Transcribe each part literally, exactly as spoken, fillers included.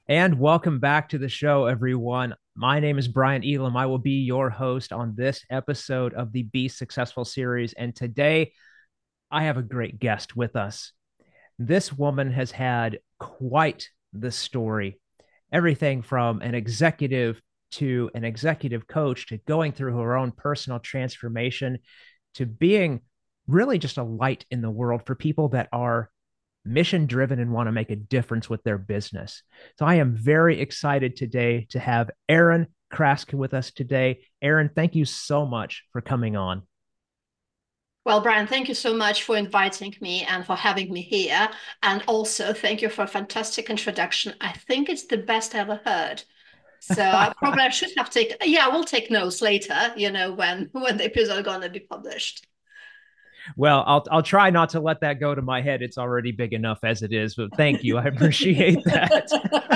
And welcome back to the show, everyone. My name is Brian Elam. I will be your host on this episode of the Be Successful series. And today I have a great guest with us. This woman has had quite the story. Everything from an executive to an executive coach to going through her own personal transformation to being really just a light in the world for people that are mission driven and want to make a difference with their business. So I am very excited today to have Erin Kraska with us today. Erin, thank you so much for coming on. Well, Brian, thank you so much for inviting me and for having me here. And also, thank you for a fantastic introduction. I think it's the best I ever heard. So I probably I should have taken, yeah, we'll take notes later, you know, when when the episode is going to be published. Well, I'll I'll try not to let that go to my head. It's already big enough as it is, but thank you. I appreciate that.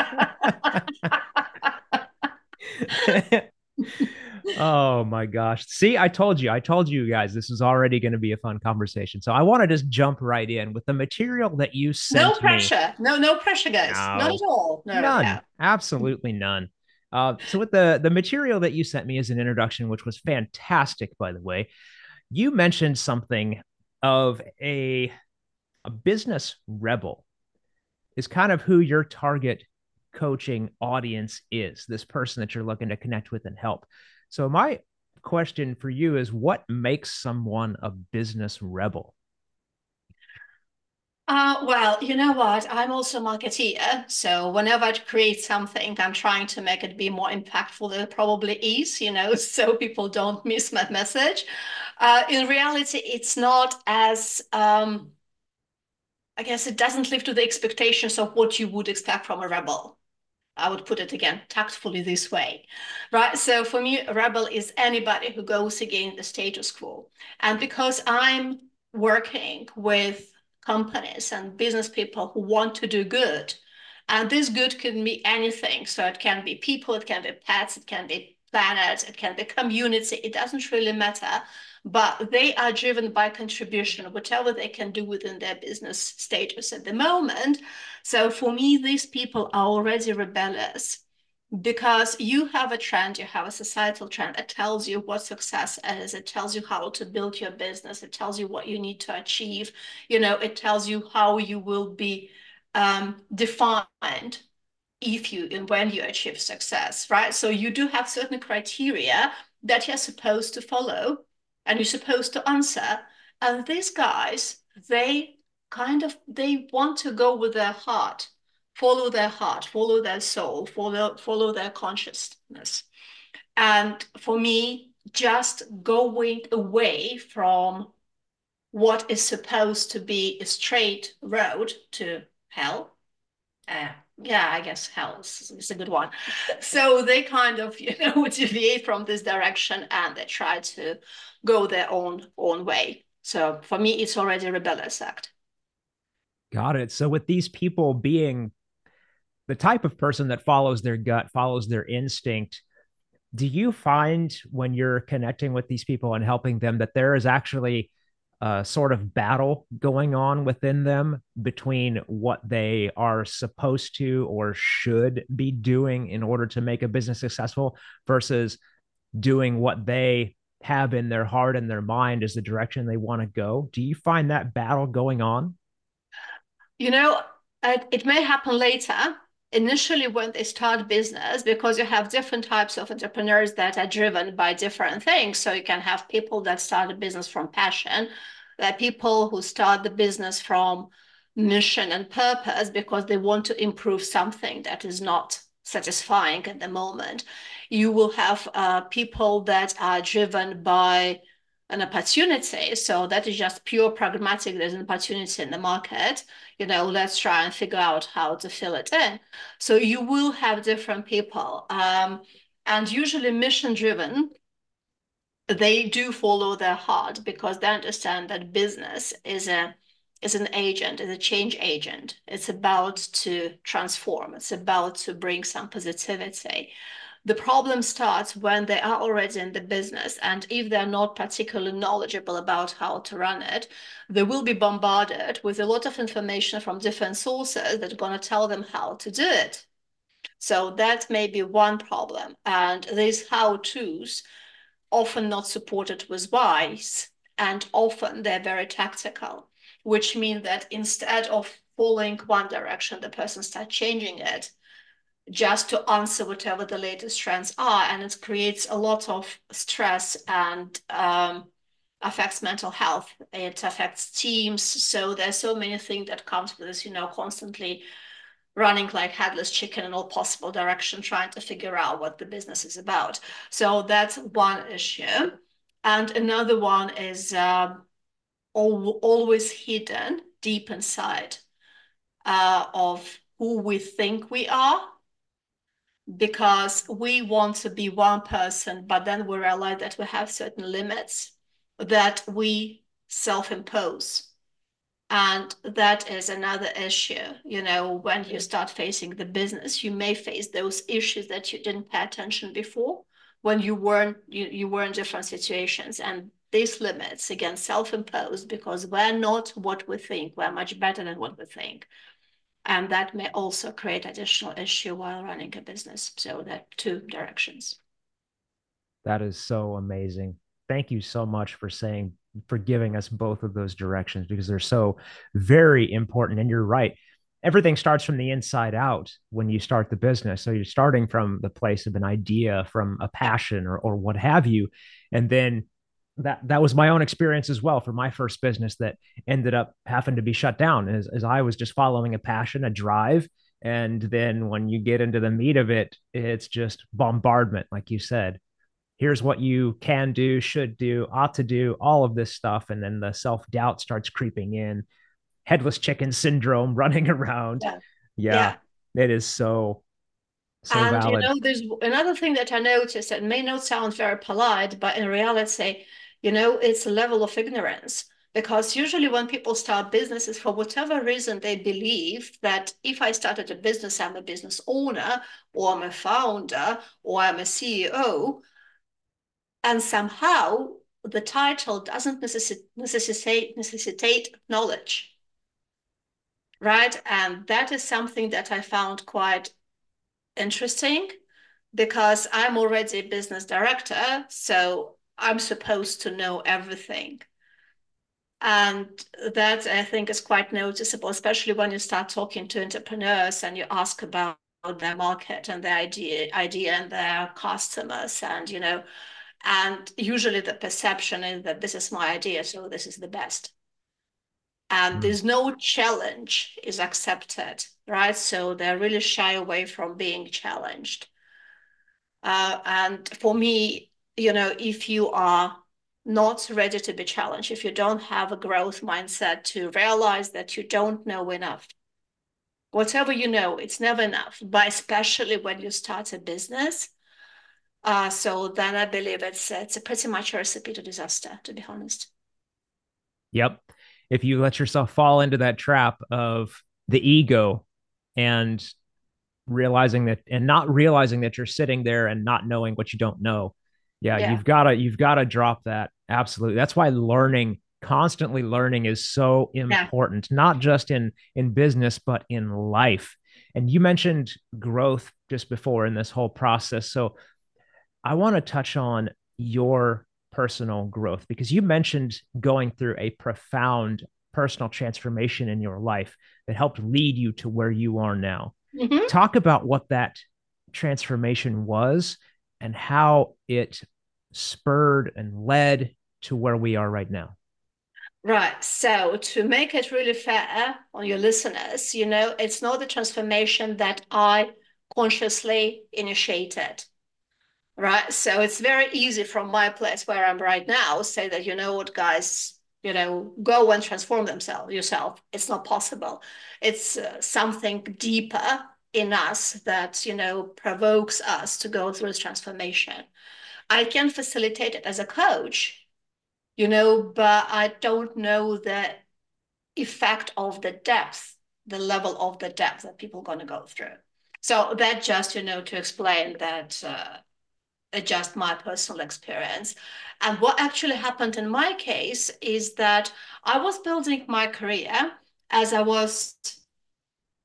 Oh my gosh. See, I told you, I told you guys this is already going to be a fun conversation. So I want to just jump right in with the material that you No sent me. pressure. No, no pressure, guys. Not at No, all. No, none, yeah. absolutely none. Uh, so with the the material that you sent me as an introduction, which was fantastic, by the way, you mentioned something of a a business rebel is kind of who your target coaching audience is, this person that you're looking to connect with and help. So my question for you is what makes someone a business rebel? Uh, well, you know what? I'm also a marketeer. So whenever I create something, I'm trying to make it be more impactful than it probably is, you know, so people don't miss my message. Uh, in reality, it's not as, um, I guess it doesn't live to the expectations of what you would expect from a rebel. I would put it again tactfully this way, right? So for me, a rebel is anybody who goes against the status quo. And because I'm working with companies and business people who want to do good, and this good can be anything. So it can be people, it can be pets, it can be planets, it can be community. It doesn't really matter. But they are driven by contribution, whatever they can do within their business status at the moment. So for me, these people are already rebellious because you have a trend, you have a societal trend that tells you what success is. It tells you how to build your business. It tells you what you need to achieve. You know, it tells you how you will be um, defined if you and when you achieve success, right? So you do have certain criteria that you're supposed to follow and you're supposed to answer. And these guys, they kind of they want to go with their heart, follow their heart, follow their soul, follow follow their consciousness. And for me, just going away from what is supposed to be a straight road to hell. Uh, yeah, I guess hell is, is a good one. So they kind of, you know, deviate from this direction and they try to go their own own way. So for me, it's already a rebellious act. Got it. So with these people being the type of person that follows their gut, follows their instinct, do you find when you're connecting with these people and helping them that there is actually a sort of battle going on within them between what they are supposed to or should be doing in order to make a business successful versus doing what they have in their heart and their mind as the direction they want to go? Do you find that battle going on? You know, it, it may happen later. Initially, when they start business, because you have different types of entrepreneurs that are driven by different things. So you can have people that start a business from passion. There are people who start the business from mission and purpose because they want to improve something that is not satisfying at the moment. You will have uh, people that are driven by an opportunity. So that is just pure pragmatic. There's an opportunity in the market, you know, let's try and figure out how to fill it in. So you will have different people. Um, and usually mission driven, they do follow their heart because they understand that business is a is an agent, is a change agent. It's about to transform. It's about to bring some positivity. The problem starts when they are already in the business, and if they're not particularly knowledgeable about how to run it, they will be bombarded with a lot of information from different sources that are going to tell them how to do it. So that may be one problem. And these how-tos often not supported with whys, and often they're very tactical, which means that instead of following one direction, the person starts changing it just to answer whatever the latest trends are. And it creates a lot of stress and um, affects mental health. It affects teams. So there's so many things that comes with this, you know, constantly running like headless chicken in all possible directions, trying to figure out what the business is about. So that's one issue. And another one is uh, al always hidden deep inside uh, of who we think we are, because we want to be one person, but then we realize that we have certain limits that we self-impose. And that is another issue. You know, when you start facing the business, you may face those issues that you didn't pay attention before when you weren't you, you were in different situations. And these limits, again, self-imposed, because we're not what we think. We're much better than what we think. And that may also create additional issue while running a business. So that two directions. That is so amazing. Thank you so much for saying, for giving us both of those directions, because they're so very important. And you're right. Everything starts from the inside out when you start the business. So you're starting from the place of an idea, from a passion, or, or what have you. And then that that was my own experience as well for my first business that ended up having to be shut down as, as I was just following a passion, a drive. And then when you get into the meat of it, it's just bombardment, like you said. Here's what you can do, should do, ought to do, all of this stuff. And then the self doubt starts creeping in, headless chicken syndrome running around. Yeah. Yeah, Yeah. it is so, so And you valid. know, there's another thing that I noticed that may not sound very polite, but in reality, you know, it's a level of ignorance. Because usually when people start businesses, for whatever reason, they believe that if I started a business, I'm a business owner, or I'm a founder, or I'm a C E O. And somehow the title doesn't necessi- necessitate, necessitate knowledge, right? And that is something that I found quite interesting, because I'm already a business director, so I'm supposed to know everything. And that I think is quite noticeable, especially when you start talking to entrepreneurs and you ask about their market and their idea, idea and their customers, and you know, and usually the perception is that this is my idea, so this is the best. And Mm. there's no challenge is accepted, right? So they're really shy away from being challenged. Uh, and for me, you know, if you are not ready to be challenged, if you don't have a growth mindset to realize that you don't know enough, whatever you know, it's never enough, but especially when you start a business. Uh, so then I believe it's it's a pretty much a recipe to disaster, to be honest. Yep. If you let yourself fall into that trap of the ego and realizing that and not realizing that you're sitting there and not knowing what you don't know. Yeah, Yeah. you've got to you've got to drop that. Absolutely. That's why learning, constantly learning is so Yeah. important, not just in in business but in life. And you mentioned growth just before in this whole process. So I want to touch on your personal growth because you mentioned going through a profound personal transformation in your life that helped lead you to where you are now. Mm-hmm. Talk about what that transformation was and how it spurred and led to where we are right now. Right. So to make it really fair on your listeners, you know, it's not the transformation that I consciously initiated. Right. So it's very easy from my place where I'm right now, say that, you know what, guys, you know, go and transform themselves yourself. It's not possible. It's uh, something deeper in us that, you know, provokes us to go through this transformation. I can facilitate it as a coach, you know, but I don't know the effect of the depth, the level of the depth that people are going to go through. So that just, you know, to explain that uh, just my personal experience. And what actually happened in my case is that I was building my career as I was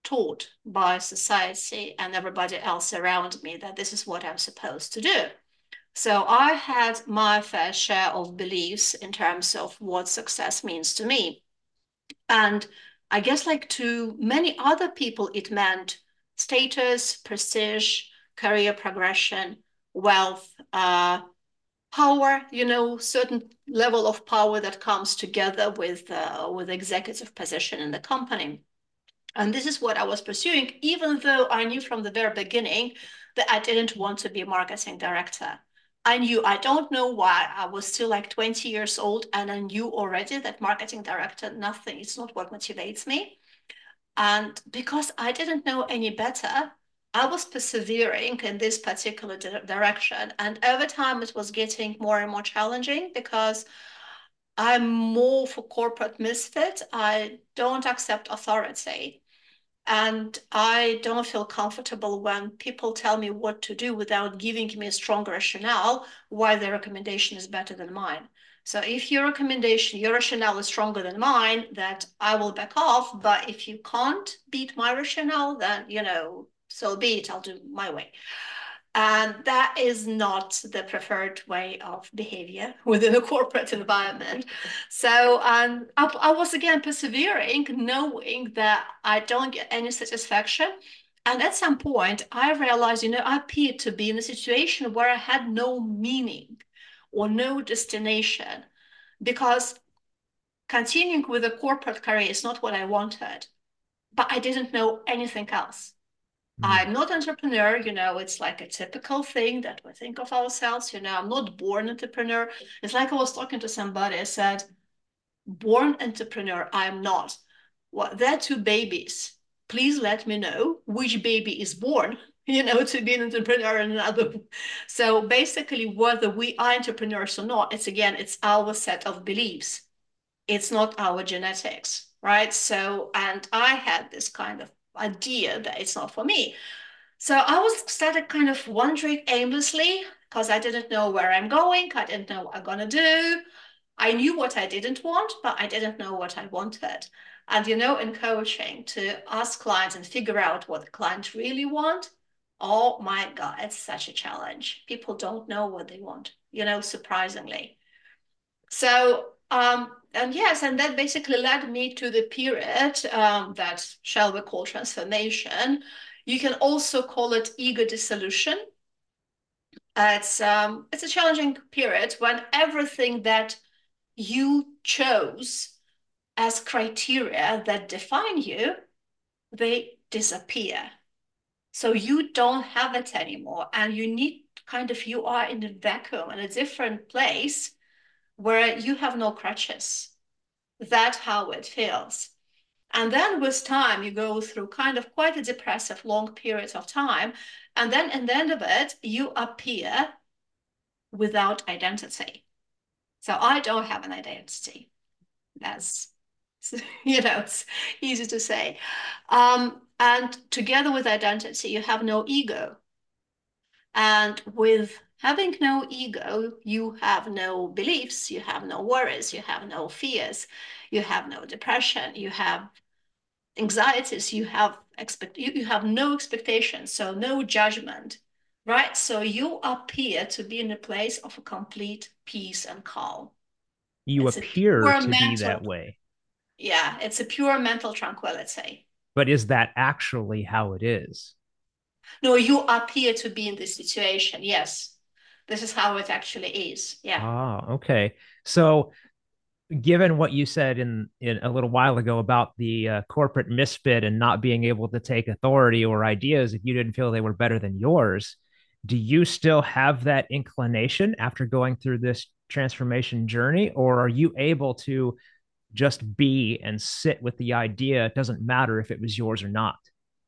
taught by society and everybody else around me that this is what I'm supposed to do. So I had my fair share of beliefs in terms of what success means to me. And I guess, like to many other people, it meant status, prestige, career progression, wealth, uh, power, you know, certain level of power that comes together with uh, with executive position in the company. And this is what I was pursuing, even though I knew from the very beginning that I didn't want to be a marketing director. I knew, I don't know why, I was still like twenty years old and I knew already that marketing director, nothing, it's not what motivates me. And because I didn't know any better, I was persevering in this particular di direction. And over time, it was getting more and more challenging because I'm more for corporate misfit. I don't accept authority. And I don't feel comfortable when people tell me what to do without giving me a strong rationale why their recommendation is better than mine. So if your recommendation, your rationale is stronger than mine, that I will back off. But if you can't beat my rationale, then, you know, so be it, I'll do my way. And that is not the preferred way of behavior within a corporate environment. So um, I, I was again persevering, knowing that I don't get any satisfaction. And at some point, I realized, you know, I appeared to be in a situation where I had no meaning or no destination because continuing with a corporate career is not what I wanted, but I didn't know anything else. I'm not an entrepreneur, you know, it's like a typical thing that we think of ourselves, you know, I'm not born entrepreneur. It's like I was talking to somebody, I said, born entrepreneur, I'm not. Well, they're two babies. Please let me know which baby is born, you know, to be an entrepreneur and another. So basically, whether we are entrepreneurs or not, it's again, it's our set of beliefs. It's not our genetics, right? So, and I had this kind of idea that it's not for me. So I was started kind of wandering aimlessly because I didn't know where I'm going. I didn't know what I'm gonna do. I knew what I didn't want, but I didn't know what I wanted. And you know, in coaching, to ask clients and figure out what the clients really want, oh my God, it's such a challenge. People don't know what they want, you know, surprisingly. So, um, and yes, and that basically led me to the period um, that shall we call transformation. You can also call it ego dissolution. Uh, it's um, it's a challenging period when everything that you chose as criteria that define you, they disappear. So you don't have it anymore, and you need kind of you are in a vacuum in a different place where you have no crutches. That's how it feels. And then with time, you go through kind of quite a depressive long period of time. And then at the end of it, you appear without identity. So I don't have an identity. That's, you know, it's easy to say. Um, and together with identity, you have no ego. And with having no ego, you have no beliefs, you have no worries, you have no fears, you have no depression, you have anxieties, you have expect you, you have no expectations, so no judgment, right? So you appear to be in a place of a complete peace and calm. You It's a appear pure to be that mental, way, yeah, it's a pure mental tranquility. but is that actually how it is? No, you appear to be in this situation. Yes, this is how it actually is. Yeah. Ah, okay. So, given what you said in, in a little while ago about the uh, corporate misfit and not being able to take authority or ideas if you didn't feel they were better than yours, do you still have that inclination after going through this transformation journey, or are you able to just be and sit with the idea? It doesn't matter if it was yours or not.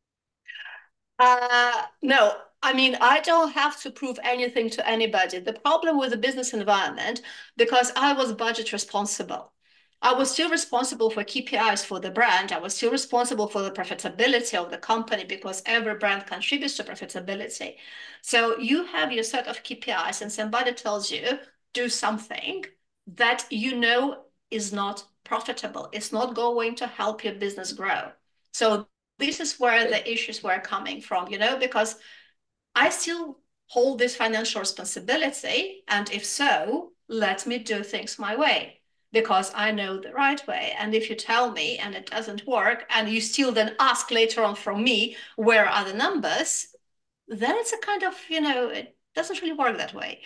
Uh, no, I mean, I don't have to prove anything to anybody. The problem with the business environment, because I was budget responsible, I was still responsible for K P Is for the brand. I was still responsible for the profitability of the company because every brand contributes to profitability. So you have your set of K P Is and somebody tells you, do something that you know is not profitable. It's not going to help your business grow. So this is where the issues were coming from, you know, because I still hold this financial responsibility. And if so, let me do things my way because I know the right way. And if you tell me and it doesn't work, and you still then ask later on from me, where are the numbers? Then it's a kind of, you know, it doesn't really work that way.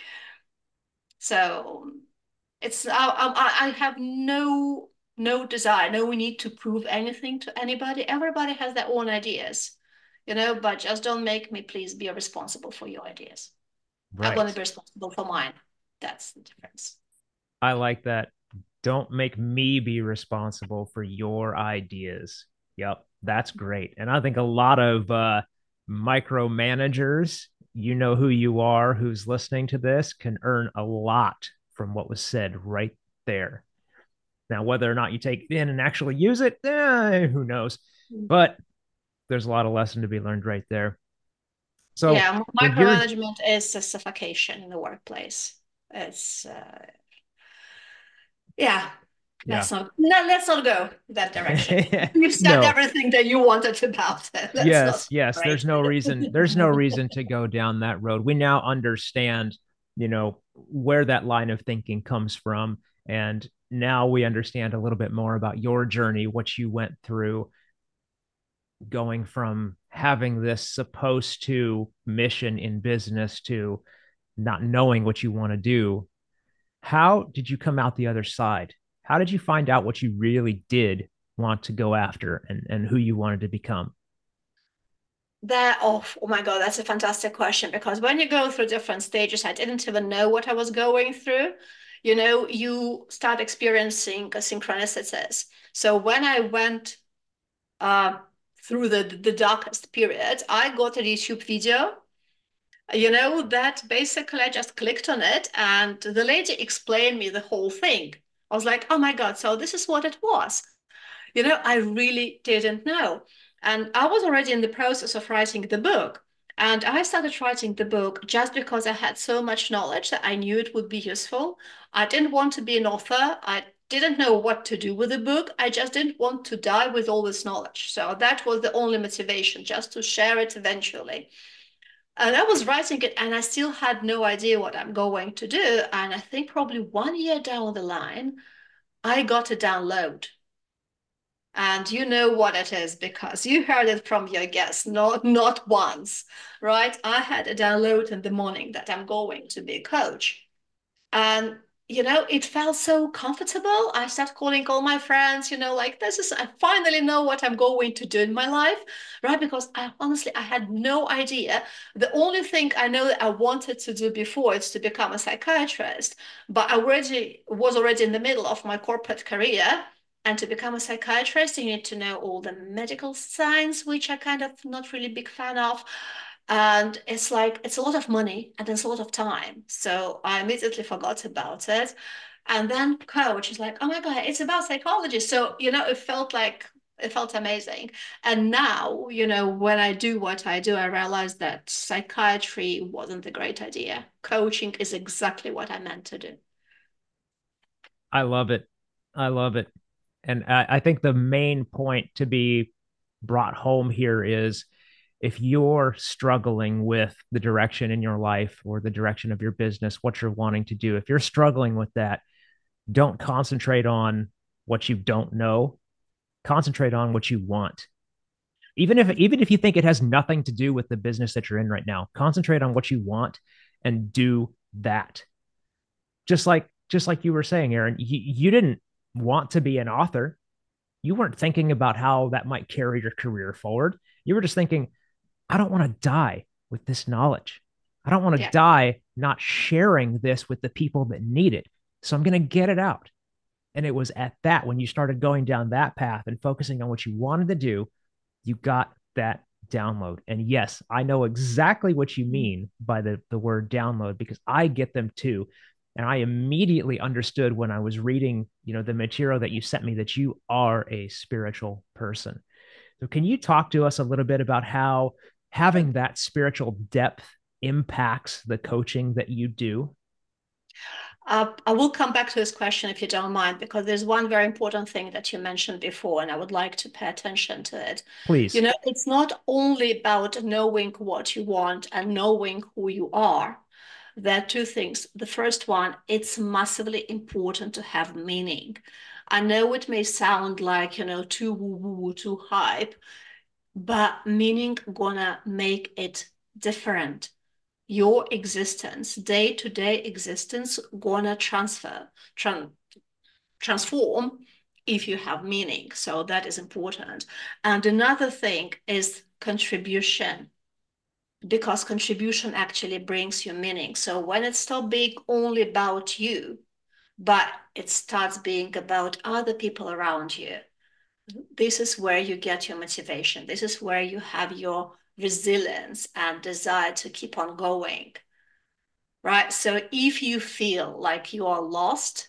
So it's, I, I, I have no, no desire, no need to prove anything to anybody. Everybody has their own ideas, you know, but just don't make me please be responsible for your ideas. I want to Right. be responsible for mine. That's the difference. I like that. Don't make me be responsible for your ideas. Yep, that's great. And I think a lot of uh, micromanagers, you know who you are, who's listening to this, can earn a lot from what was said right there. Now, whether or not you take it in and actually use it, eh, who knows? But there's a lot of lesson to be learned right there. So Yeah, when you're, micromanagement is a suffocation in the workplace. It's uh, yeah, yeah, let's not no, let's not go that direction. You've said no, everything that you wanted about it. Let's not yes, yes. There's celebrate no reason. There's no it. reason to go down that road. We now understand, you know, where that line of thinking comes from, and now we understand a little bit more about your journey, what you went through, going from having this supposed to mission in business to not knowing what you want to do. How did you come out the other side? How did you find out what you really did want to go after and, and who you wanted to become? That oh, oh my God, that's a fantastic question because when you go through different stages, I didn't even know what I was going through. You know, you start experiencing synchronicities. So when I went uh, through the the darkest period, I got a YouTube video, you know, that basically I just clicked on it and the lady explained me the whole thing. I was like, oh my God, so this is what it was. You know, I really didn't know. And I was already in the process of writing the book. And I started writing the book just because I had so much knowledge that I knew it would be useful. I didn't want to be an author. I didn't know what to do with the book. I just didn't want to die with all this knowledge. So that was the only motivation, just to share it eventually. And I was writing it and I still had no idea what I'm going to do. And I think probably one year down the line, I got a download. And you know what it is because you heard it from your guest, not, not once, right? I had a download in the morning that I'm going to be a coach. And, you know, it felt so comfortable. I started calling all my friends, you know, like this is, I finally know what I'm going to do in my life, right? Because I honestly, I had no idea. The only thing I know that I wanted to do before is to become a psychiatrist, but I already was already in the middle of my corporate career. And to become a psychiatrist, you need to know all the medical science, which I kind of not really big fan of. And it's like, it's a lot of money and it's a lot of time. So I immediately forgot about it. And then coach is like, oh my God, it's about psychology. So, you know, it felt like, it felt amazing. And now, you know, when I do what I do, I realize that psychiatry wasn't a great idea. Coaching is exactly what I meant to do. I love it. I love it. And I, I think the main point to be brought home here is if you're struggling with the direction in your life or the direction of your business, what you're wanting to do, if you're struggling with that, don't concentrate on what you don't know. Concentrate on what you want. Even if even if you think it has nothing to do with the business that you're in right now, concentrate on what you want and do that. Just like just like you were saying, Aaron, you, you didn't want to be an author. You weren't thinking about how that might carry your career forward. You were just thinking, I don't want to die with this knowledge. I don't want to Yeah. die not sharing this with the people that need it. So I'm going to get it out. And it was at that when you started going down that path and focusing on what you wanted to do, you got that download. And yes, I know exactly what you mean by the, the word download because I get them too. And I immediately understood when I was reading, you know, the material that you sent me that you are a spiritual person. So can you talk to us a little bit about how having that spiritual depth impacts the coaching that you do? Uh, I will come back to this question if you don't mind, because there's one very important thing that you mentioned before, and I would like to pay attention to it. You Please. know, it's not only about knowing what you want and knowing who you are. There are two things. The first one, it's massively important to have meaning. I know it may sound like, you know, too woo-woo, too hype, but meaning gonna make it different. Your existence, day-to-day existence, gonna transfer, tran transform if you have meaning. So that is important. And another thing is contribution, because contribution actually brings you meaning. So when it stops being only about you, but it starts being about other people around you, this is where you get your motivation. This is where you have your resilience and desire to keep on going, right? So if you feel like you are lost,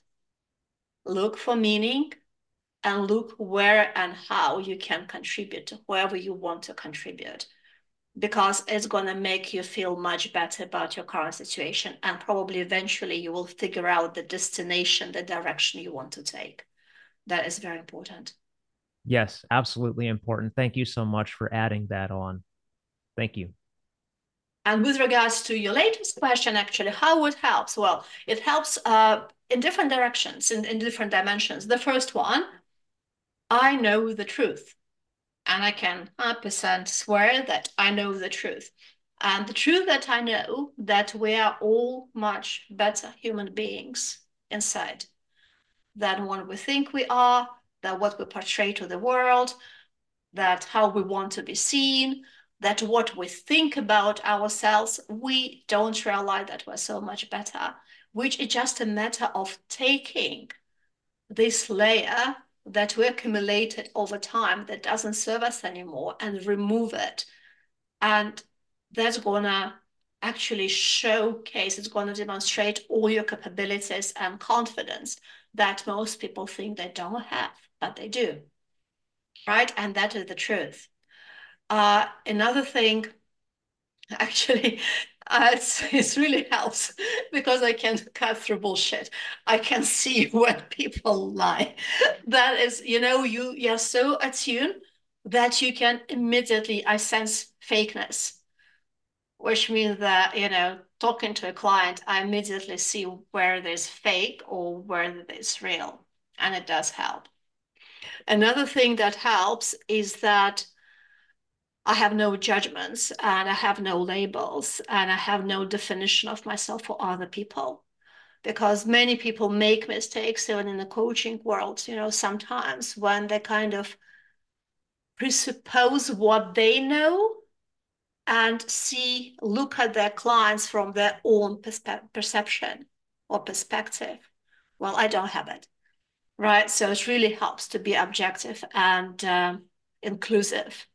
look for meaning and look where and how you can contribute to wherever you want to contribute, because it's going to make you feel much better about your current situation. And probably eventually you will figure out the destination, the direction you want to take. That is very important. Yes, absolutely important. Thank you so much for adding that on. Thank you. And with regards to your latest question, actually, how it helps? Well, it helps uh, in different directions, in, in different dimensions. The first one, I know the truth. And I can one hundred percent swear that I know the truth. And the truth that I know, that we are all much better human beings inside than what we think we are, that what we portray to the world, that how we want to be seen, that what we think about ourselves, we don't realize that we're so much better, which is just a matter of taking this layer that we accumulated over time that doesn't serve us anymore and remove it. And that's gonna actually showcase, it's gonna demonstrate all your capabilities and confidence that most people think they don't have, but they do, right? And that is the truth. Uh, another thing, actually, uh, it's, it really helps because I can cut through bullshit. I can see when people lie. That is, you know, you you're so attuned that you can immediately, I sense fakeness, which means that, you know, talking to a client, I immediately see where there's fake or where there's real, and it does help. Another thing that helps is that I have no judgments and I have no labels and I have no definition of myself for other people, because many people make mistakes even in the coaching world, you know, sometimes when they kind of presuppose what they know and see, look at their clients from their own perspe- perception or perspective. Well, I don't have it, right? So it really helps to be objective and um, inclusive.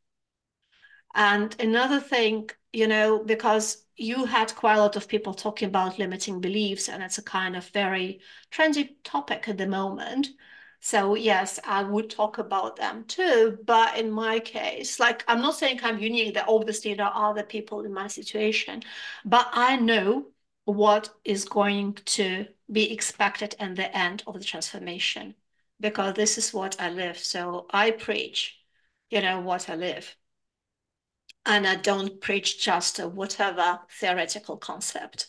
And another thing, you know, because you had quite a lot of people talking about limiting beliefs, and it's a kind of very trendy topic at the moment. So yes, I would talk about them too. But in my case, like I'm not saying I'm unique, that obviously there are other people in my situation, but I know what is going to be expected in the end of the transformation, because this is what I live. So I preach, you know, what I live. And I don't preach just a whatever theoretical concept.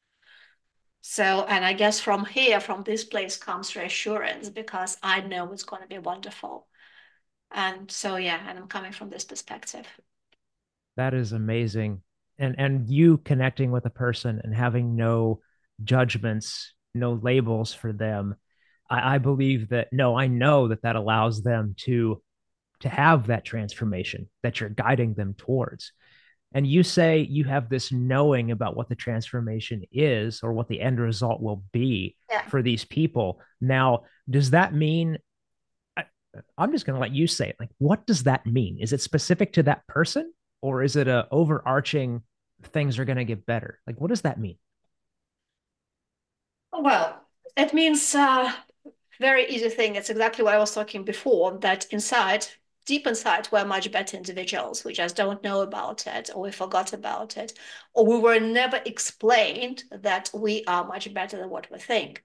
So, and I guess from here, from this place comes reassurance, because I know it's going to be wonderful. And so, yeah, and I'm coming from this perspective. That is amazing. And and you connecting with a person and having no judgments, no labels for them. I, I believe that, no, I know that that allows them to to have that transformation that you're guiding them towards. And you say you have this knowing about what the transformation is or what the end result will be Yeah. for these people. Now, does that mean, I, I'm just going to let you say it. Like, what does that mean? Is it specific to that person, or is it a overarching things are going to get better? Like, what does that mean? Well, it means uh, very easy thing. It's exactly what I was talking before, that inside deep inside, we're much better individuals. We just don't know about it, or we forgot about it, or we were never explained that we are much better than what we think.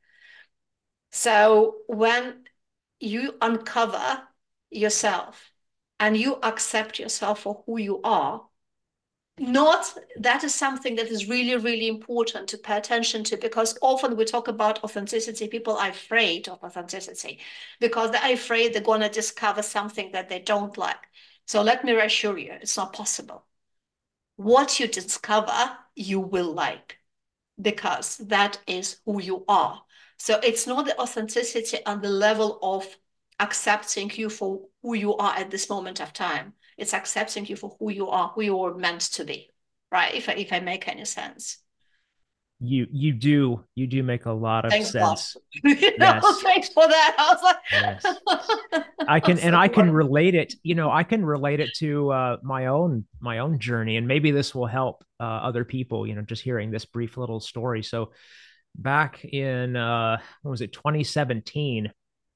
So when you uncover yourself and you accept yourself for who you are, not that is something that is really, really important to pay attention to, because often we talk about authenticity, people are afraid of authenticity because they're afraid they're going to discover something that they don't like. So let me reassure you, it's not possible. What you discover you will like, because that is who you are. So it's not the authenticity and the level of accepting you for who you are at this moment of time. It's accepting you for who you are, who you were meant to be, right? If I, if I make any sense. You you do you do make a lot of Thanks God. sense. you know, Yes. thanks for that. I Yes. was I like, can and so I can relate it, you know, I can relate it to uh my own my own journey, and maybe this will help uh, other people, you know, just hearing this brief little story. So back in uh what was it, twenty seventeen,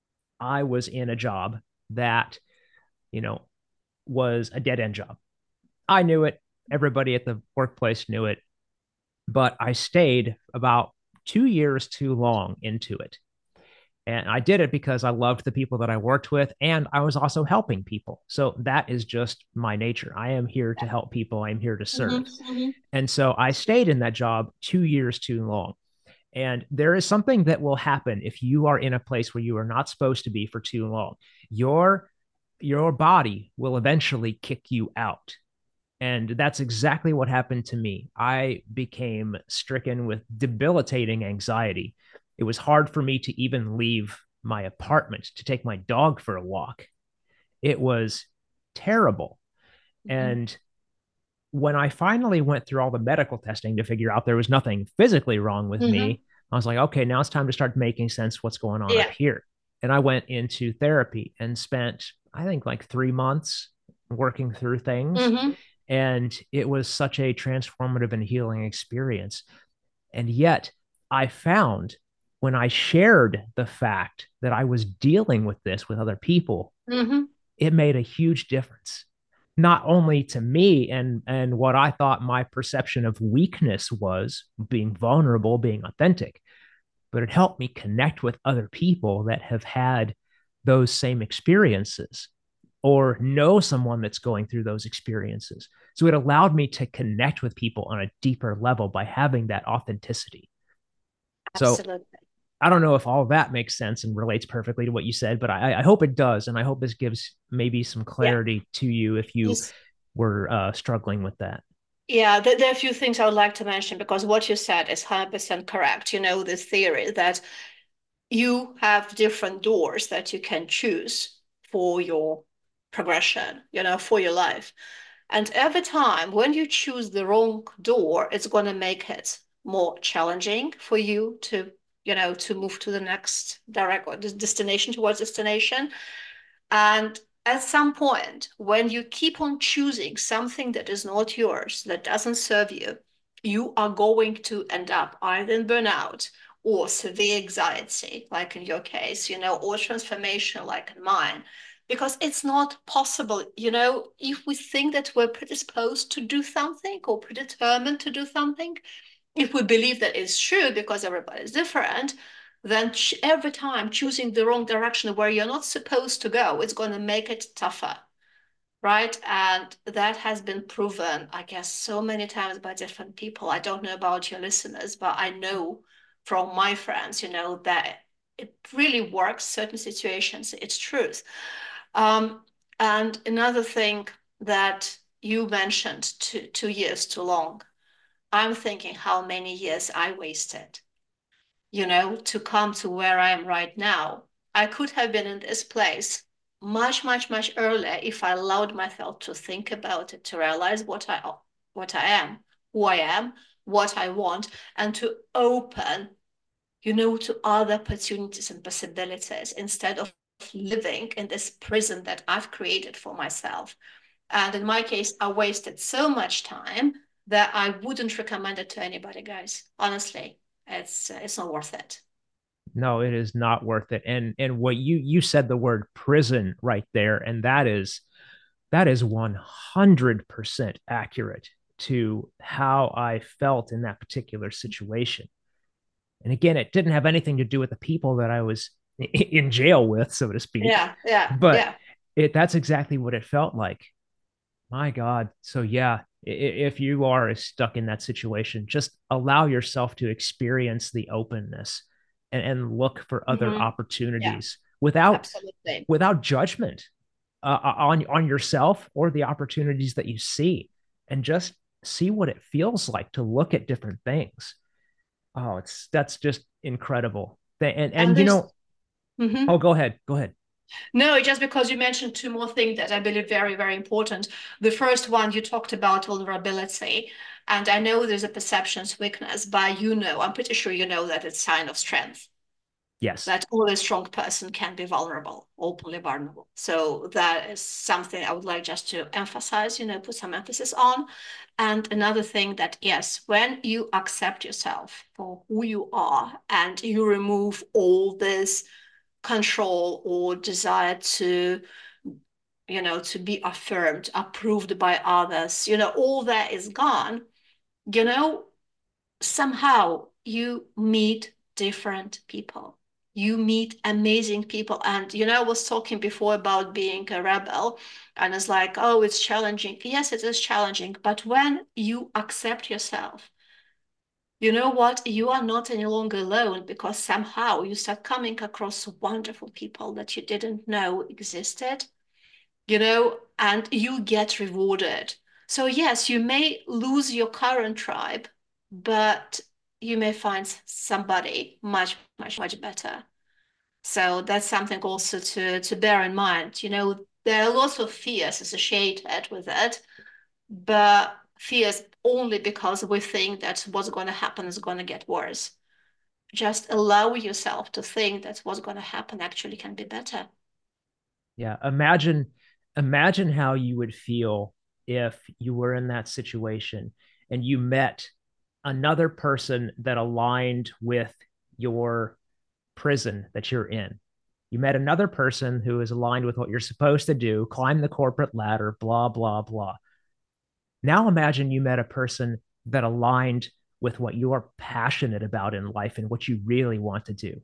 I was in a job that, you know, was a dead end job. I knew it. Everybody at the workplace knew it, but I stayed about two years too long into it. And I did it because I loved the people that I worked with, and I was also helping people. So that is just my nature. I am here to help people, I'm here to serve. mm-hmm, mm-hmm. And so I stayed in that job two years too long. And there is something that will happen if you are in a place where you are not supposed to be for too long. Your your body will eventually kick you out. And that's exactly what happened to me. I became stricken with debilitating anxiety. It was hard for me to even leave my apartment to take my dog for a walk. It was terrible. Mm-hmm. And when I finally went through all the medical testing to figure out there was nothing physically wrong with Mm-hmm. me, I was like, okay, now it's time to start making sense what's going on up Yeah. here. And I went into therapy and spent, I think, like three months working through things. Mm-hmm. And it was such a transformative and healing experience. And yet, I found when I shared the fact that I was dealing with this with other people, Mm-hmm. it made a huge difference, not only to me and and what I thought my perception of weakness was, being vulnerable, being authentic, but it helped me connect with other people that have had those same experiences or know someone that's going through those experiences. So it allowed me to connect with people on a deeper level by having that authenticity. So Absolutely. I don't know if all of that makes sense and relates perfectly to what you said, but I, I hope it does. And I hope this gives maybe some Yeah. clarity to you if you Yes. were uh, struggling with that. Yeah, there, there are a few things I would like to mention because what you said is one hundred percent correct. You know, this theory that you have different doors that you can choose for your progression, you know, for your life. And every time when you choose the wrong door, it's going to make it more challenging for you to, you know, to move to the next direct or destination towards destination. And at some point, when you keep on choosing something that is not yours, that doesn't serve you, you are going to end up either in burnout or severe anxiety, like in your case, you know, or transformation, like in mine, because it's not possible. You know, if we think that we're predisposed to do something or predetermined to do something, if we believe that it's true because everybody is different, then every time choosing the wrong direction where you're not supposed to go, it's going to make it tougher, right? And that has been proven, I guess, so many times by different people. I don't know about your listeners, but I know from my friends, you know, that it really works certain situations. It's truth. Um, and another thing that you mentioned, two, two years too long. I'm thinking how many years I wasted, you know, to come to where I am right now. I could have been in this place much, much, much earlier if I allowed myself to think about it, to realize what I what I am, who I am, what I want, and to open, you know, to other opportunities and possibilities instead of living in this prison that I've created for myself. And in my case, I wasted so much time that I wouldn't recommend it to anybody, guys. Honestly, it's uh, it's not worth it. No, it is not worth it. And and what you you said the word prison right there, and that is That is one hundred percent accurate to how I felt in that particular situation. And again, it didn't have anything to do with the people that I was in jail with, so to speak, Yeah, yeah, but yeah. it that's exactly what it felt like. My God. So yeah, if you are stuck in that situation, just allow yourself to experience the openness and, and look for other Hmm. Yeah, opportunities without absolutely. without judgment uh, on on yourself or the opportunities that you see, and just see what it feels like to look at different things. Oh, it's that's just incredible. And And and you there's, know, mhm. oh, go ahead, go ahead. No, just because you mentioned two more things that I believe very, very important. The first one, you talked about vulnerability. And I know there's a perceptions weakness, but you know, I'm pretty sure you know that it's a sign of strength, Yes, that only a strong person can be vulnerable, openly vulnerable. So that is something I would like just to emphasize, you know, put some emphasis on. And another thing that, yes, when you accept yourself for who you are and you remove all this control or desire to, you know, to be affirmed, approved by others, you know, all that is gone, you know, somehow you meet different people. You meet amazing people. And, you know, I was talking before about being a rebel, and it's like, oh, it's challenging. Yes, it is challenging. But when you accept yourself, you know what? You are not any longer alone because somehow you start coming across wonderful people that you didn't know existed, you know, and you get rewarded. So, yes, you may lose your current tribe, but you may find somebody much, much, much better. So that's something also to, to bear in mind. You know, there are lots of fears associated with it, but fears only because we think that what's going to happen is going to get worse. Just allow yourself to think that what's going to happen actually can be better. yeah. Imagine, imagine how you would feel if you were in that situation and you met another person that aligned with your prison that you're in. You met another person who is aligned with what you're supposed to do, climb the corporate ladder, blah, blah, blah. Now imagine you met a person that aligned with what you are passionate about in life and what you really want to do.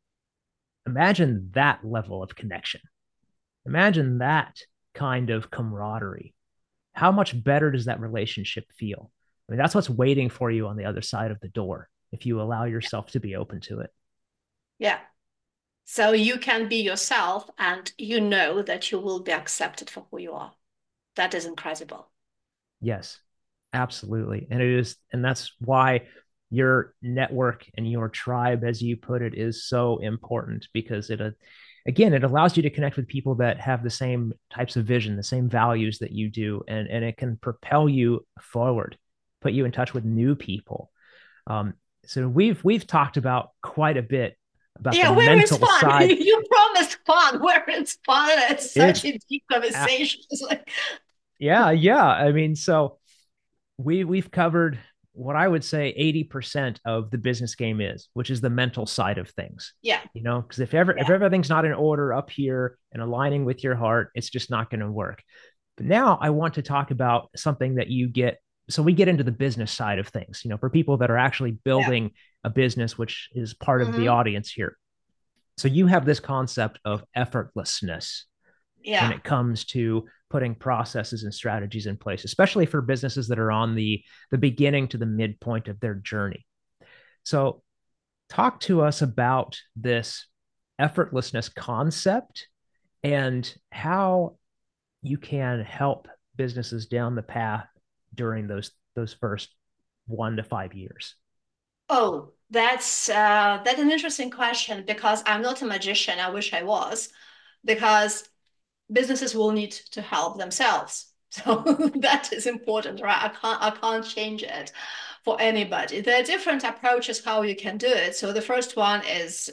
Imagine that level of connection. Imagine that kind of camaraderie. How much better does that relationship feel? I mean, that's what's waiting for you on the other side of the door if you allow yourself to be open to it. Yeah. So you can be yourself and you know that you will be accepted for who you are. That is incredible. Yes, absolutely. And it is, and that's why your network and your tribe, as you put it, is so important because it, uh, again, it allows you to connect with people that have the same types of vision, the same values that you do, and and it can propel you forward, put you in touch with new people. Um, so we've we've talked about quite a bit about the Yeah, where is mental fun? side. You promised fun. Where is fun? It's such It's a deep conversation. It's like, yeah, yeah. I mean, so we we've covered what I would say eighty percent of the business game is, which is the mental side of things. yeah, You know, because if ever if yeah. everything's not in order up here and aligning with your heart, it's just not going to work. But now I want to talk about something that you get. So we get into the business side of things, you know, for people that are actually Yeah. building a business, which is part of the Hmm. audience here. So you have this concept of effortlessness when Yeah. it comes to putting processes and strategies in place, especially for businesses that are on the the beginning to the midpoint of their journey. So talk to us about this effortlessness concept and how you can help businesses down the path during those those first one to five years. Oh, that's uh, that's an interesting question because I'm not a magician. I wish I was, because businesses will need to help themselves. So that is important, right? I can't I can't change it for anybody. There are different approaches how you can do it. So the first one is,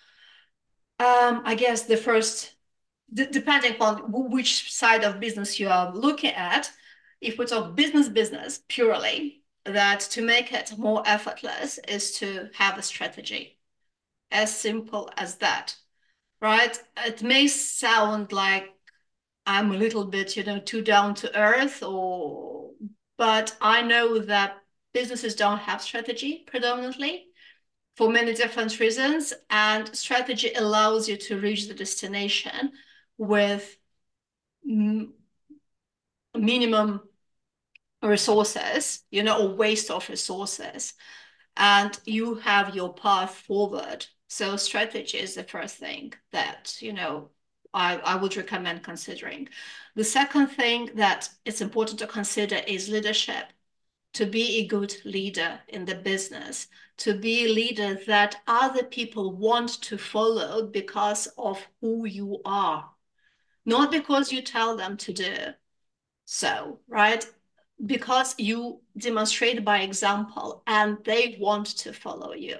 um, I guess the first, d depending on which side of business you are looking at, if we talk business business purely, that to make it more effortless is to have a strategy. As simple as that, right? It may sound like I'm a little bit, you know, too down to earth, or, but I know that businesses don't have strategy predominantly for many different reasons. And strategy allows you to reach the destination with minimum resources, you know, or waste of resources. And you have your path forward. So strategy is the first thing that, you know, I, I would recommend considering. The second thing that it's important to consider is leadership. To be a good leader in the business, to be a leader that other people want to follow because of who you are, not because you tell them to do so, right? Because you demonstrate by example and they want to follow you.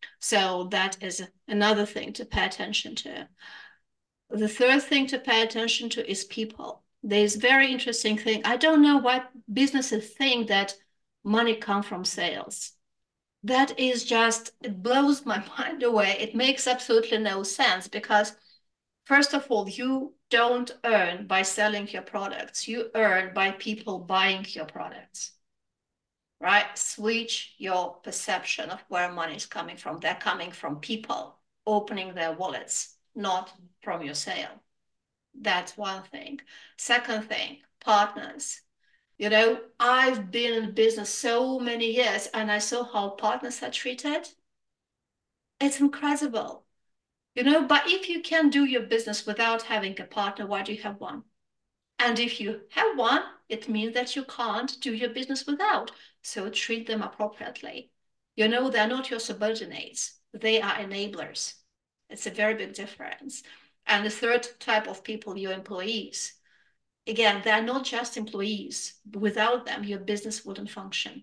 So that is another thing to pay attention to. The third thing to pay attention to is people. There's very interesting thing. I don't know why businesses think that money comes from sales. That is just, it blows my mind away. It makes absolutely no sense because, first of all, you don't earn by selling your products. You earn by people buying your products, right? Switch your perception of where money is coming from. They're coming from people opening their wallets, not from your sale. That's one thing. Second thing, partners. You know, I've been in business so many years and I saw how partners are treated. It's incredible. You know, but if you can do your business without having a partner, why do you have one? And if you have one, it means that you can't do your business without. So treat them appropriately. You know, they're not your subordinates. They are enablers. It's a very big difference. And the third type of people, your employees. Again, they're not just employees. Without them, your business wouldn't function.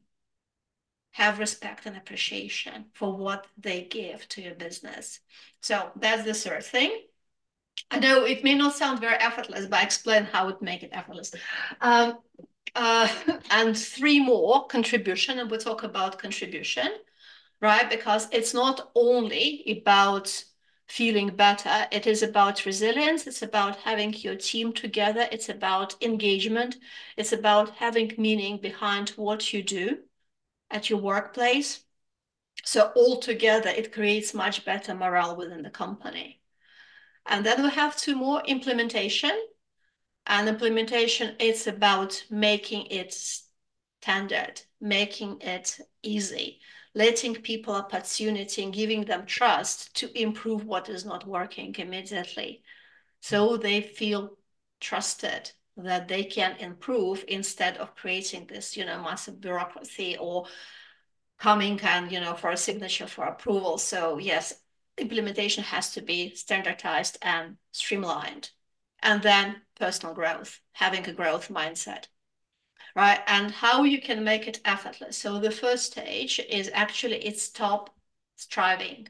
Have respect and appreciation for what they give to your business. So that's the third thing. I know it may not sound very effortless, but I explain how it make it effortless. Um, uh, and three more, contribution, and we'll talk about contribution, right? Because it's not only about feeling better, it is about resilience, it's about having your team together, it's about engagement, it's about having meaning behind what you do at your workplace. So altogether, it creates much better morale within the company. And then we have two more, implementation. And implementation, it's about making it standard, making it easy, letting people opportunity and giving them trust to improve what is not working immediately. So they feel trusted that they can improve instead of creating this, you know, massive bureaucracy or coming and, you know, for a signature for approval. So yes, implementation has to be standardized and streamlined. And then personal growth, having a growth mindset, right? And how you can make it effortless. So the first stage is actually it's stop striving.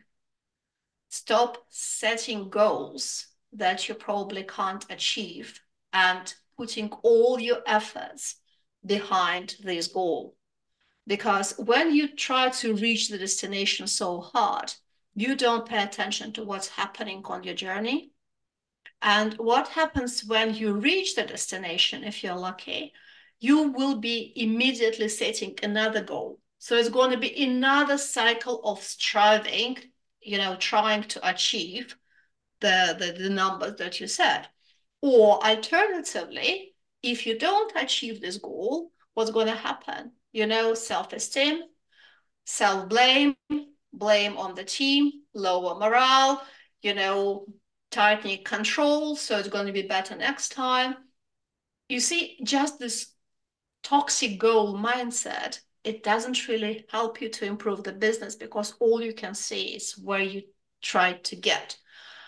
Stop setting goals that you probably can't achieve and putting all your efforts behind this goal. Because when you try to reach the destination so hard, you don't pay attention to what's happening on your journey. And what happens when you reach the destination, if you're lucky, you will be immediately setting another goal. So it's going to be another cycle of striving, you know, trying to achieve the, the, the numbers that you set. Or alternatively, if you don't achieve this goal, what's going to happen? You know, self-esteem, self-blame, blame on the team, lower morale, you know, tightening control, so it's going to be better next time. You see, just this toxic goal mindset, it doesn't really help you to improve the business because all you can see is where you try to get.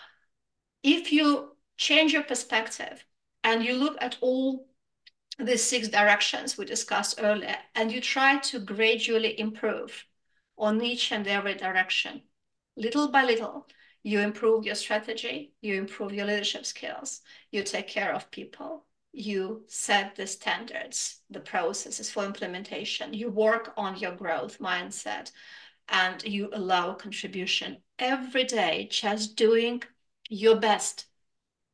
If you change your perspective and you look at all the six directions we discussed earlier, and you try to gradually improve on each and every direction, little by little, you improve your strategy, you improve your leadership skills, you take care of people, you set the standards, the processes for implementation, you work on your growth mindset, and you allow contribution every day, just doing your best.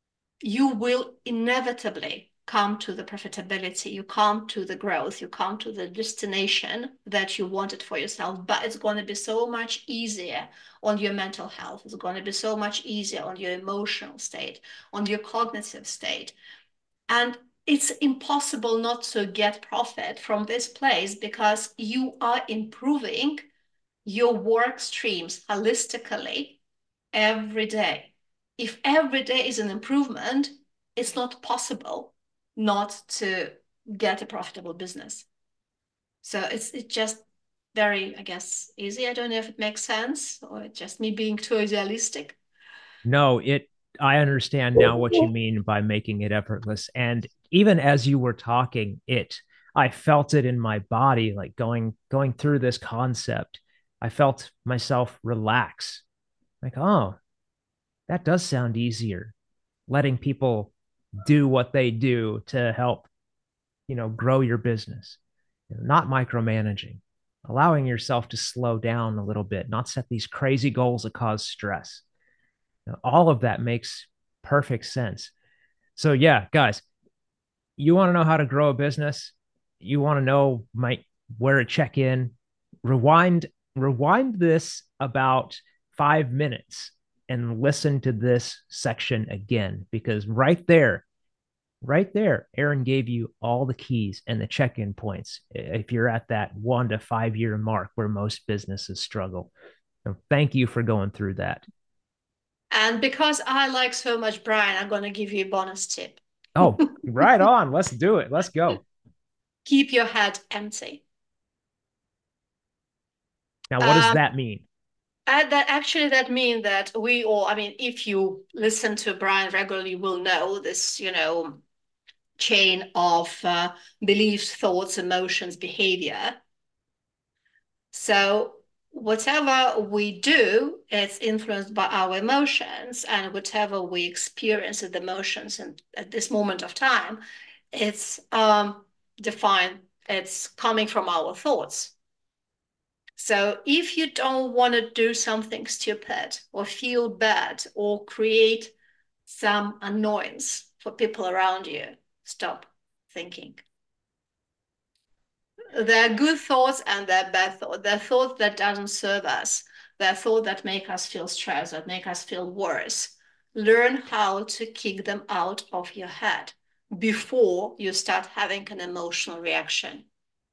you will inevitably come to the profitability, you come to the growth, you come to the destination that you wanted for yourself, but it's going to be so much easier on your mental health. It's going to be so much easier on your emotional state, on your cognitive state. And it's impossible not to get profit from this place because you are improving your work streams holistically every day. If every day is an improvement, it's not possible not to get a profitable business. So it's it's just very, I guess, easy. I don't know if it makes sense or just me being too idealistic. No, it I understand now what you mean by making it effortless. And even as you were talking, it I felt it in my body, like going going through this concept. I felt myself relax. Like, oh, that does sound easier. Letting people do what they do to help, you know, grow your business. You know, not micromanaging, allowing yourself to slow down a little bit, not set these crazy goals that cause stress. You know, all of that makes perfect sense. So yeah, guys, you want to know how to grow a business? You want to know my where to check in? Rewind, rewind this about five minutes and listen to this section again, because right there, right there, Aaron gave you all the keys and the check-in points if you're at that one to five year mark where most businesses struggle. So thank you for going through that. And because I like so much Brian, I'm going to give you a bonus tip. Oh, right on. Let's do it. Let's go. Keep your head empty. Now, what does Um, that mean? and that actually that means that we all, I mean, if you listen to Brian regularly, you will know this, you know, chain of uh, beliefs, thoughts, emotions, behavior. So whatever we do, it's influenced by our emotions, and whatever we experience as the emotions and at this moment of time, it's um, defined, it's coming from our thoughts. So if you don't want to do something stupid or feel bad or create some annoyance for people around you, stop thinking. There are good thoughts and there are bad thoughts. There are thoughts that doesn't serve us. There are thoughts that make us feel stressed, that make us feel worse. Learn how to kick them out of your head before you start having an emotional reaction.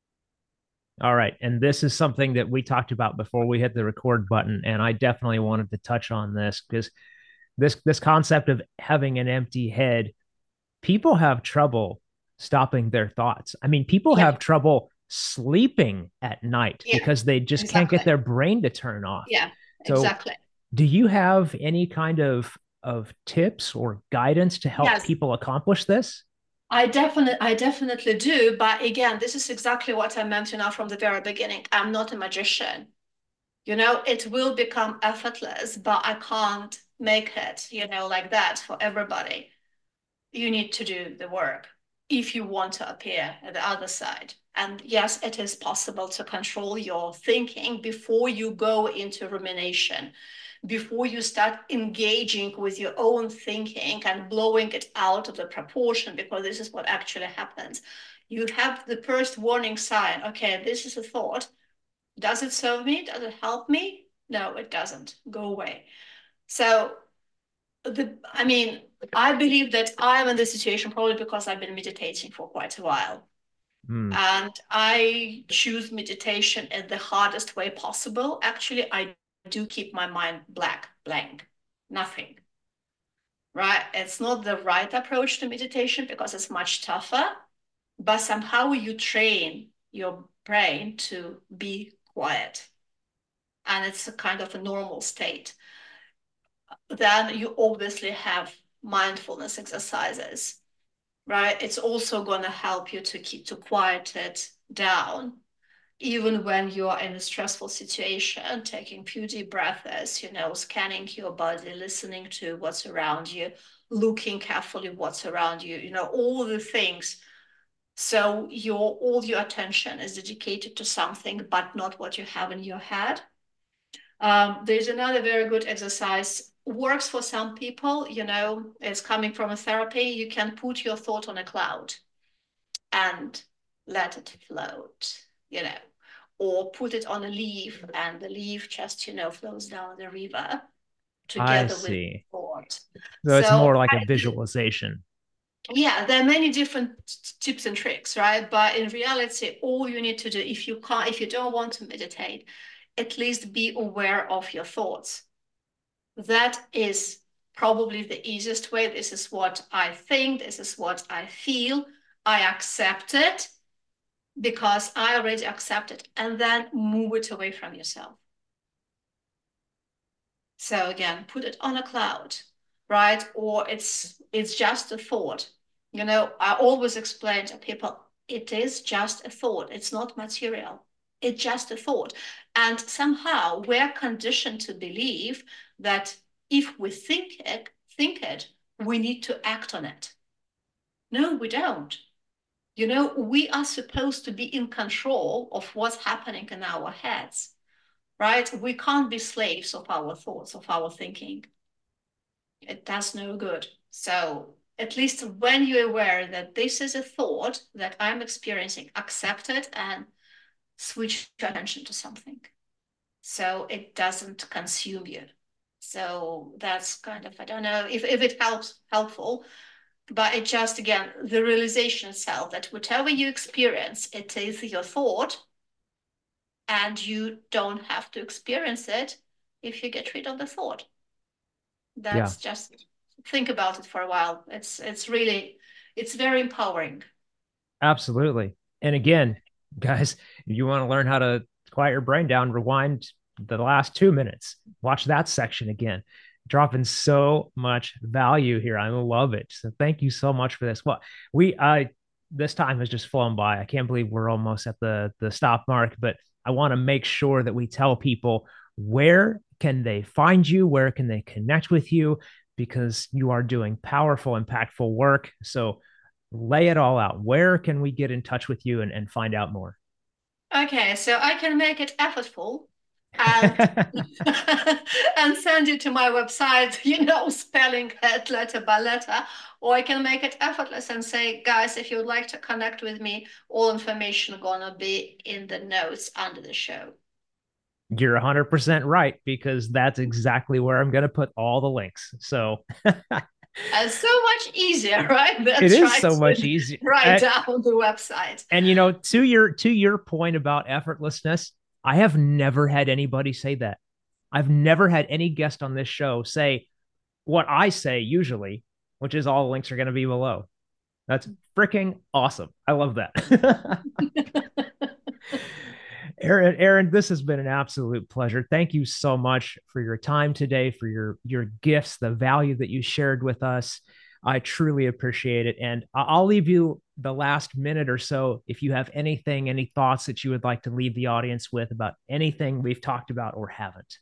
All right. And this is something that we talked about before we hit the record button. And I definitely wanted to touch on this because this this concept of having an empty head, people have trouble stopping their thoughts. I mean, people Yeah, have trouble sleeping at night yeah, because they just can't get exactly. their brain to turn off. Yeah, So, exactly. do you have any kind of of tips or guidance to help Yes, people accomplish this? I definitely, I definitely do. But again, this is exactly what I meant, you know, from the very beginning. I'm not a magician. You know, it will become effortless, but I can't make it, you know, like that for everybody. You need to do the work if you want to appear at the other side. And yes, it is possible to control your thinking before you go into rumination, before you start engaging with your own thinking and blowing it out of the proportion, because this is what actually happens. You have the first warning sign. Okay, this is a thought. Does it serve me? Does it help me? No, it doesn't. Go away. So the I mean, I believe that I'm in this situation probably because I've been meditating for quite a while. Hmm. And I choose meditation in the hardest way possible. Actually, I do keep my mind black, blank, nothing. Right? It's not the right approach to meditation because it's much tougher, but somehow you train your brain to be quiet. And it's a kind of a normal state. Then you obviously have mindfulness exercises, right? It's also going to help you to keep to quiet it down, even when you are in a stressful situation, taking few deep breaths, you know, scanning your body, listening to what's around you, looking carefully what's around you, you know, all the things. So your all your attention is dedicated to something, but not what you have in your head. Um, there's another very good exercise works for some people, you know, it's coming from a therapy. You can put your thought on a cloud and let it float, you know, or put it on a leaf and the leaf just, you know, flows down the river I together with see. thought. So it's more So like a I, visualization. yeah, there are many different tips and tricks, right? But in reality, all you need to do, if you can't, if you don't want to meditate, at least be aware of your thoughts. That is probably the easiest way. This is what I think. This is what I feel. I accept it because I already accept it, and then move it away from yourself. So again, put it on a cloud, right? Or it's it's just a thought. You know, I always explain to people, it is just a thought. It's not material. It's just a thought. And somehow we're conditioned to believe that if we think it, think it, we need to act on it. No, we don't. You know, we are supposed to be in control of what's happening in our heads, right? We can't be slaves of our thoughts, of our thinking. It does no good. So at least when you're aware that this is a thought that I'm experiencing, accept it and switch your attention to something. So it doesn't consume you. So that's kind of, I don't know if, if it helps helpful, but it just, again, the realization itself that whatever you experience, it is your thought and you don't have to experience it if you get rid of the thought. Yeah, That's just think about it for a while. It's it's really it's very empowering. absolutely. And again, guys, if you want to learn how to quiet your brain down, rewind the last two minutes, watch that section again. Dropping so much value here. I love it. So thank you so much for this. Well, we I this time has just flown by. I can't believe we're almost at the the stop mark, but I want to make sure that we tell people where can they find you, where can they connect with you, because you are doing powerful, impactful work. So lay it all out. Where can we get in touch with you and, and find out more? Okay, so I can make it effortful and and send you to my website, you know, spelling it letter by letter, or I can make it effortless and say, guys, if you would like to connect with me, all information gonna be in the notes under the show. You're one hundred percent right, because that's exactly where I'm going to put all the links. So And so much easier, right? it That's is right. so much easier. Write And, down the website. and you know, to your to your point about effortlessness, I have never had anybody say that. I've never had any guest on this show say what I say usually, which is all the links are going to be below. That's freaking awesome. I love that. Erin, Erin, this has been an absolute pleasure. Thank you so much for your time today, for your your gifts, the value that you shared with us. I truly appreciate it. And I'll leave you the last minute or so if you have anything, any thoughts that you would like to leave the audience with about anything we've talked about or haven't.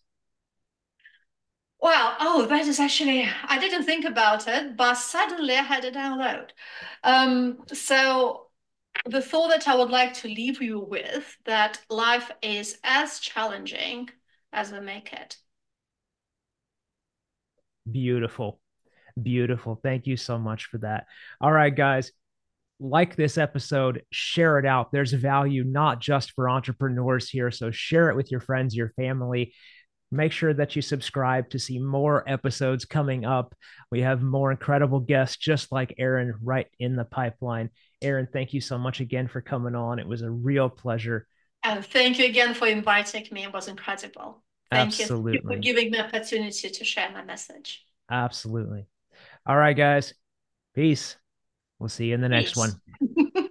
Well, oh, that is actually, I didn't think about it, but suddenly I had a download. Um, so the thought that I would like to leave you with that life is as challenging as we make it. Beautiful. Beautiful. Thank you so much for that. All right, guys, like this episode, share it out. There's value not just for entrepreneurs here. So share it with your friends, your family. Make sure that you subscribe to see more episodes coming up. We have more incredible guests just like Erin right in the pipeline. Erin, thank you so much again for coming on. It was a real pleasure. And thank you again for inviting me. It was incredible. Thank you. Thank you for Absolutely. giving me opportunity to share my message. Absolutely. All right, guys. Peace. We'll see you in the next Peace. one.